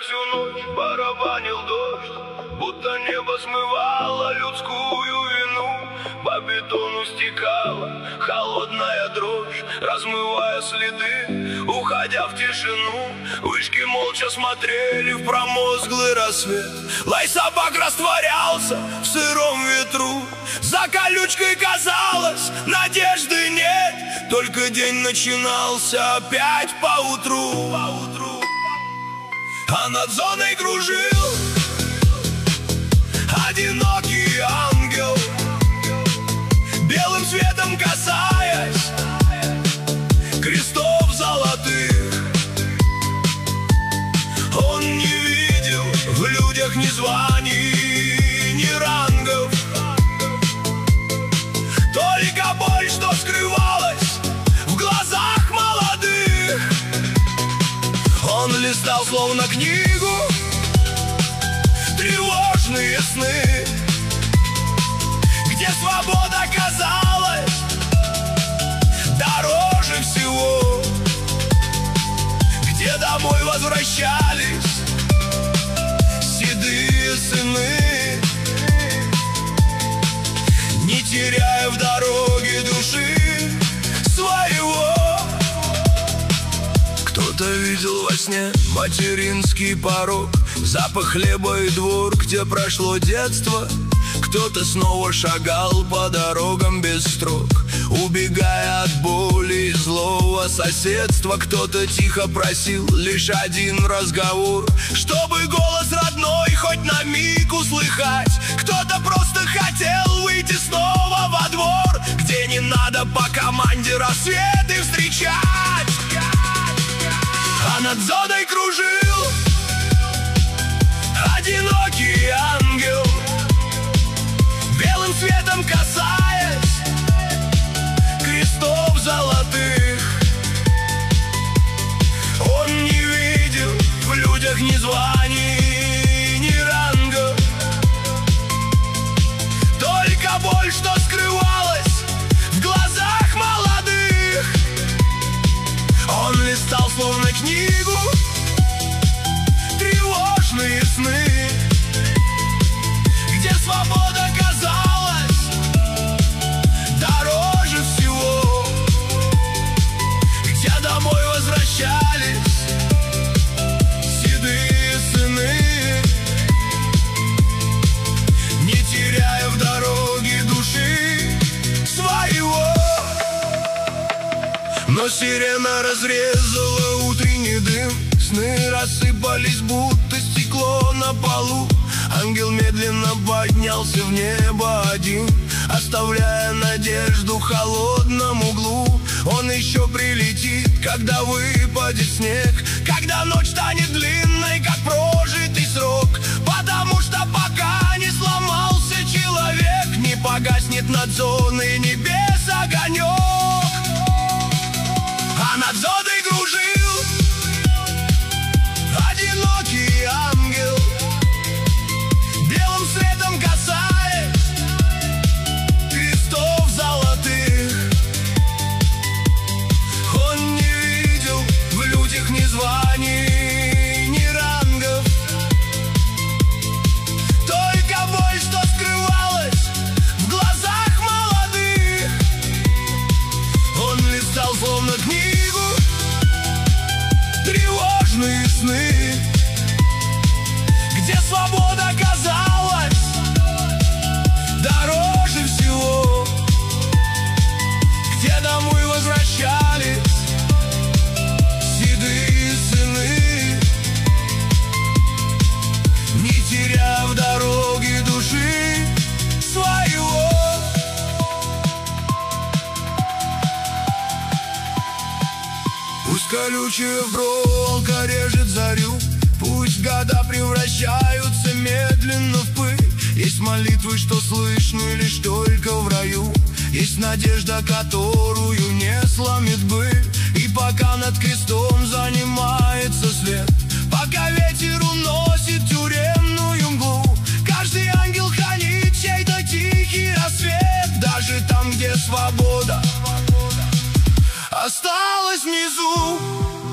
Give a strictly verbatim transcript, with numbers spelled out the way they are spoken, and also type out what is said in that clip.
всю ночь барабанил дождь, будто небо смывало людскую вину. По бетону стекала холодная дрожь, размывая следы, уходя в тишину. Вышки молча смотрели в промозглый рассвет. Лай собак растворялся в сыром ветру. За колючкой казалось, надежды нет. Только день начинался опять поутру, поутру. А над зоной кружил одинокий ангел, белым светом касаясь крестов золотых. Он не видел в людях ни званий, ни рангов, только боль, что скрывалась в глазах молодых. Он листал словно книгу тревожные сны, где свобода казалась дороже всего, где домой возвращались седые сыны, не теряя в дороге души своего. Кто-то видел во сне материнский порог, запах хлеба и двор, где прошло детство. Кто-то снова шагал по дорогам без строк, убегая от боли и злого соседства. Кто-то тихо просил лишь один разговор, чтобы голос родной хоть на миг услыхать. Кто-то просто хотел выйти снова во двор, где не надо по команде рассветы встречать. А над зоной кружил одинокий ангел, белым светом касаясь крестов золотых. Он не видел в людях ни званий, ни рангов, только боль, что скрывалась в глазах молодых. Он листал словно книгу тревожные сны, где свобода казалась дороже всего, где домой возвращались седые сыны, не теряя в дороге души своего. Но сирена разрезала утренний дым, сны рассыпались, будто стекло на полу. Ангел медленно поднялся в небо один, оставляя надежду в холодном углу. Он еще прилетит, когда выпадет снег, когда ночь станет длинной, как прожитый срок. Потому что пока не сломался человек, не погаснет над зоной небес огонек. А над зоной кружил одинокий ангел, белым светом касаясь крестов золотых. Он не видел в людях ни званий, ни рангов, только боль, что скрывалась в глазах молодых. Он листал словно книгу тревожные сны, где свобода казалась дороже всего, где домой возвращались седые сыны, не теряя в дороге души своего. Пусть колючая проволока режет зарю, пусть года превращаются медленно в пыль. Есть молитвы, что слышны лишь только в раю, есть надежда, которую не сломит быль. И пока над крестом занимается свет, пока ветер уносит тюремную мглу, каждый ангел хранит чей-то тихий рассвет. Даже там, где свобода осталась внизу.